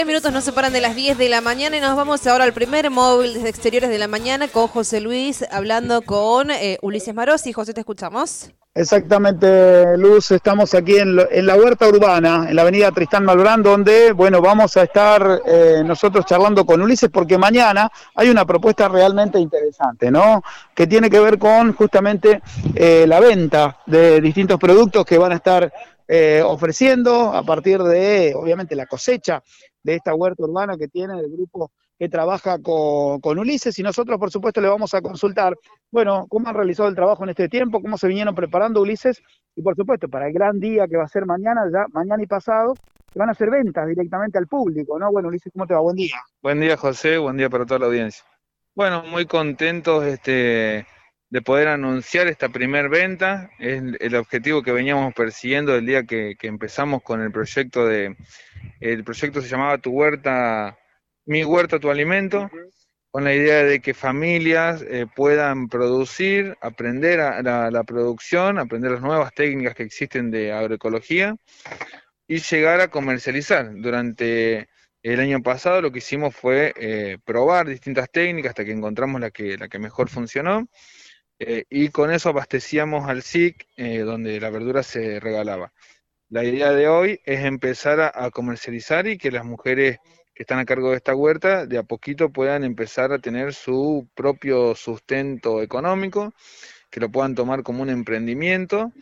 Minutos nos separan de las 10 de la mañana y nos vamos ahora al primer móvil desde Exteriores de la Mañana con José Luis, hablando con Ulises Marosi. José, te escuchamos. Exactamente, Luz, estamos aquí en la huerta urbana, en la avenida Tristán Malbrán, donde, bueno, vamos a estar nosotros charlando con Ulises, porque mañana hay una propuesta realmente interesante, ¿no? Que tiene que ver con justamente la venta de distintos productos que van a estar ofreciendo a partir de, obviamente, la cosecha de esta huerta urbana que tiene el grupo que trabaja con Ulises, y nosotros, por supuesto, le vamos a consultar, bueno, cómo han realizado el trabajo en este tiempo, cómo se vinieron preparando, Ulises, y por supuesto, para el gran día que va a ser mañana, ya mañana y pasado, que van a hacer ventas directamente al público, ¿no? Bueno, Ulises, ¿cómo te va? Buen día. Buen día, José, buen día para toda la audiencia. Bueno, muy contentos de poder anunciar esta primer venta. Es el objetivo que veníamos persiguiendo el día que empezamos con el proyecto el proyecto se llamaba Tu Huerta, Mi Huerta, Tu Alimento, con la idea de que familias puedan producir, aprender la producción, aprender las nuevas técnicas que existen de agroecología y llegar a comercializar. Durante el año pasado lo que hicimos fue probar distintas técnicas hasta que encontramos la que mejor funcionó, y con eso abastecíamos al SIC, donde la verdura se regalaba. La idea de hoy es empezar a comercializar y que las mujeres que están a cargo de esta huerta de a poquito puedan empezar a tener su propio sustento económico, que lo puedan tomar como un emprendimiento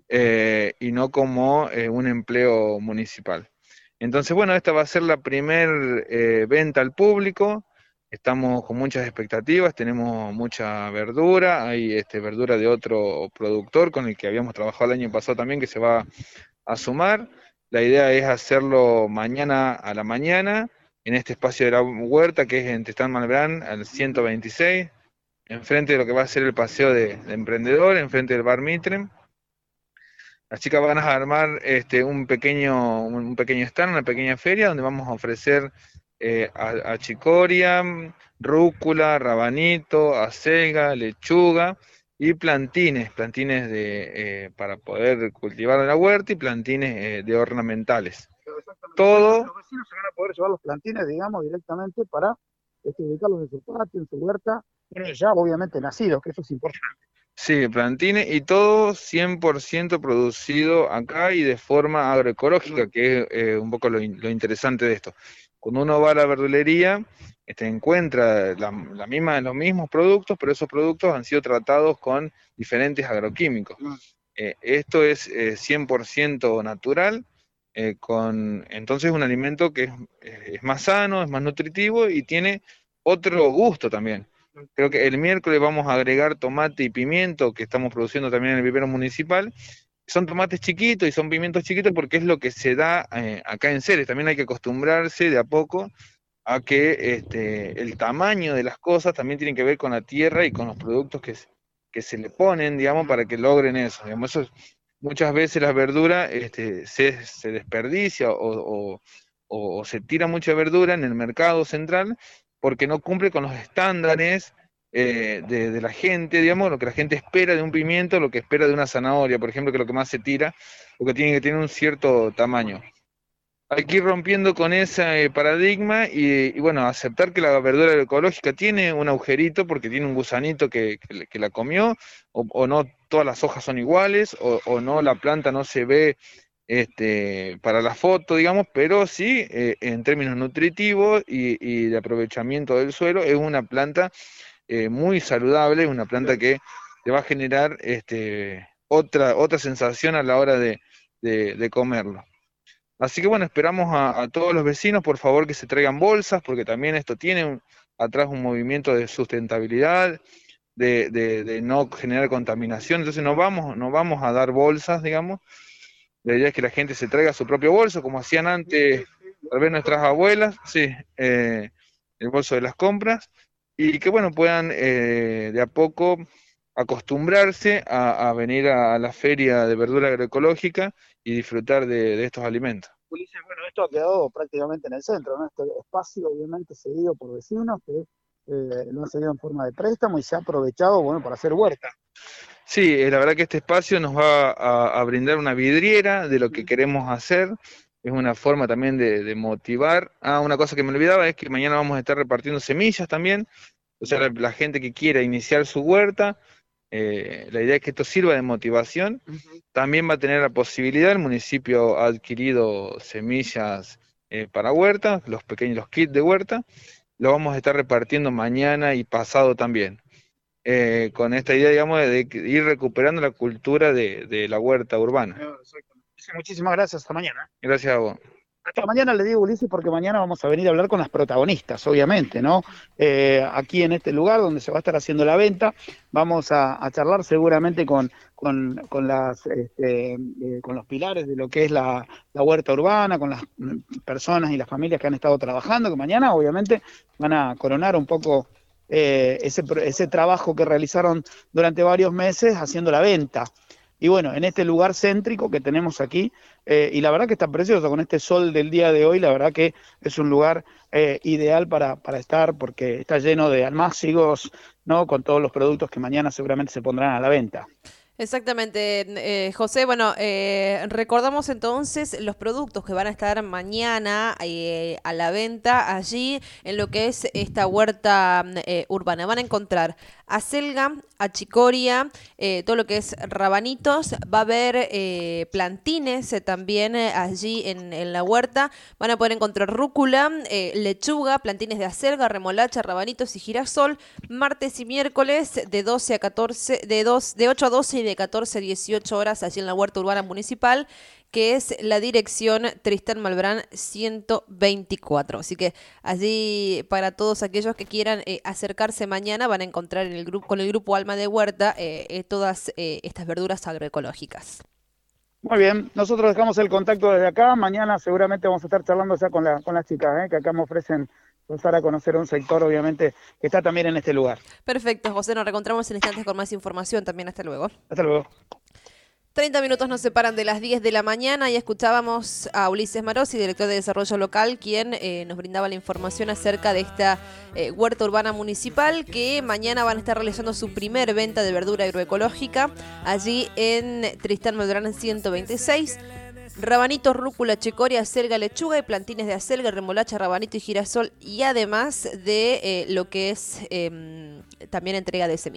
y no como un empleo municipal. Entonces, bueno, esta va a ser la primer venta al público. Estamos con muchas expectativas, tenemos mucha verdura, hay verdura de otro productor con el que habíamos trabajado el año pasado también, que se va a sumar. La idea es hacerlo mañana a la mañana, en este espacio de la huerta, que es en Tristán Malbrán, al 126, enfrente de lo que va a ser el paseo de emprendedor, enfrente del bar Mitre. Las chicas van a armar un pequeño stand, una pequeña feria, donde vamos a ofrecer achicoria, rúcula, rabanito, acelga, lechuga y plantines para poder cultivar en la huerta, y plantines de ornamentales. Todo. Los vecinos se van a poder llevar los plantines, digamos, directamente para ubicarlos en su patio, en su huerta, pero ya obviamente nacidos, que eso es importante. Sí, plantines, y todo 100% producido acá y de forma agroecológica, que es un poco lo interesante de esto. Cuando uno va a la verdulería, encuentra los mismos productos, pero esos productos han sido tratados con diferentes agroquímicos. Esto es 100% natural, entonces es un alimento que es más sano, es más nutritivo y tiene otro gusto también. Creo que el miércoles vamos a agregar tomate y pimiento, que estamos produciendo también en el vivero municipal. Son tomates chiquitos y son pimientos chiquitos porque es lo que se da acá en Ceres. También hay que acostumbrarse de a poco a que el tamaño de las cosas también tiene que ver con la tierra y con los productos que se le ponen, digamos, para que logren eso. Digamos, muchas veces la verdura se desperdicia o se tira mucha verdura en el mercado central porque no cumple con los estándares de la gente, digamos, lo que la gente espera de un pimiento, lo que espera de una zanahoria, por ejemplo, que es lo que más se tira, porque tiene que tener un cierto tamaño. Hay que ir rompiendo con ese paradigma y bueno, aceptar que la verdura agroecológica tiene un agujerito porque tiene un gusanito que la comió, o no todas las hojas son iguales, o no, la planta no se ve para la foto, digamos, pero sí, en términos nutritivos y de aprovechamiento del suelo, es una planta muy saludable, es una planta que te va a generar otra sensación a la hora de comerlo. Así que bueno, esperamos a todos los vecinos, por favor, que se traigan bolsas, porque también esto tiene atrás un movimiento de sustentabilidad, de no generar contaminación. Entonces no vamos a dar bolsas, digamos. La idea es que la gente se traiga su propio bolso, como hacían antes, tal vez nuestras abuelas, sí, el bolso de las compras, y que bueno, puedan de a poco acostumbrarse a venir a la feria de verdura agroecológica y disfrutar de estos alimentos. Ulises, bueno, esto ha quedado prácticamente en el centro, ¿no? Este espacio obviamente cedido por vecinos que lo han cedido en forma de préstamo y se ha aprovechado, bueno, para hacer huerta. Sí, la verdad que este espacio nos va a brindar una vidriera de lo que queremos hacer. es una forma también de motivar. Ah, una cosa que me olvidaba es que mañana vamos a estar repartiendo semillas también, o sea, la gente que quiera iniciar su huerta, la idea es que esto sirva de motivación. También va a tener la posibilidad, el municipio ha adquirido semillas para huerta, los kits de huerta, lo vamos a estar repartiendo mañana y pasado también. Con esta idea, digamos, de ir recuperando la cultura de la huerta urbana. Muchísimas gracias, hasta mañana. Gracias a vos. Hasta mañana le digo, Ulises, porque mañana vamos a venir a hablar con las protagonistas, obviamente, ¿no? Aquí en este lugar donde se va a estar haciendo la venta, vamos a charlar seguramente con los pilares de lo que es la huerta urbana, con las personas y las familias que han estado trabajando, que mañana obviamente van a coronar un poco ese trabajo que realizaron durante varios meses haciendo la venta. Y bueno, en este lugar céntrico que tenemos aquí, y la verdad que está precioso, con este sol del día de hoy, la verdad que es un lugar ideal para estar, porque está lleno de almácigos, ¿no? Con todos los productos que mañana seguramente se pondrán a la venta. Exactamente, José. Bueno, recordamos entonces los productos que van a estar mañana a la venta allí en lo que es esta huerta urbana. Van a encontrar acelga, achicoria, todo lo que es rabanitos. Va a haber plantines también allí en la huerta. Van a poder encontrar rúcula, lechuga, plantines de acelga, remolacha, rabanitos y girasol. Martes y miércoles de 12 a 14, de 8 a 12 y de 14 a 18 horas allí en la huerta urbana municipal, que es la dirección Tristán Malbrán 124. Así que allí, para todos aquellos que quieran acercarse mañana, van a encontrar en el grupo, con el grupo Alma de Huerta, todas estas verduras agroecológicas. Muy bien, nosotros dejamos el contacto desde acá. Mañana seguramente vamos a estar charlando ya con las chicas, que acá me ofrecen empezar a conocer un sector, obviamente, que está también en este lugar. Perfecto, José. Nos reencontramos en instantes con más información también. Hasta luego. Hasta luego. 30 minutos nos separan de las 10 de la mañana y escuchábamos a Ulises Marosi, director de Desarrollo Local, quien nos brindaba la información acerca de esta huerta urbana municipal, que mañana van a estar realizando su primer venta de verdura agroecológica allí en Tristán Malbrán 126. Rabanitos, rúcula, chicoria, acelga, lechuga y plantines de acelga, remolacha, rabanito y girasol, y además de lo que es también entrega de semillas.